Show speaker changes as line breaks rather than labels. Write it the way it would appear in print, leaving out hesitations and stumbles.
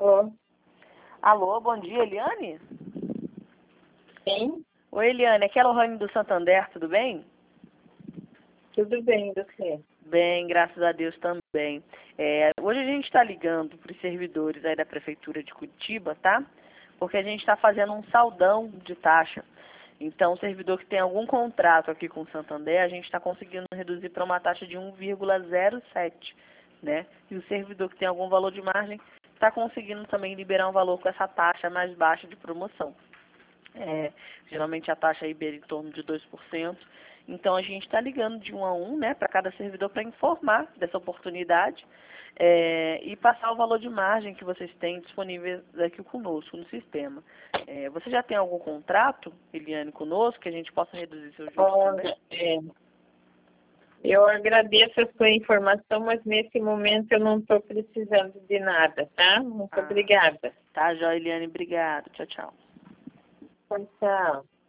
Alô?
Alô, bom dia, Eliane?
Sim?
Oi, Eliane, aqui é a Lohane do Santander, tudo bem?
Tudo bem, você?
Bem, graças a Deus também. Hoje a gente está ligando para os servidores aí da Prefeitura de Curitiba, tá? Porque a gente está fazendo um saldão de taxa. Então, o servidor que tem algum contrato aqui com o Santander, a gente está conseguindo reduzir para uma taxa de 1,07, né? E o servidor que tem algum valor de margem está conseguindo também liberar um valor com essa taxa mais baixa de promoção. Geralmente a taxa aí beira em torno de 2%. Então a gente está ligando de 1 a 1, né, para cada servidor para informar dessa oportunidade e passar o valor de margem que vocês têm disponível aqui conosco no sistema. Você já tem algum contrato, Eliane, conosco, que a gente possa reduzir seus juros também?
Olha, eu agradeço a sua informação, mas nesse momento eu não estou precisando de nada, tá? Muito obrigada.
Tá, Joia, Eliane, obrigado. Tchau, tchau.
Tchau.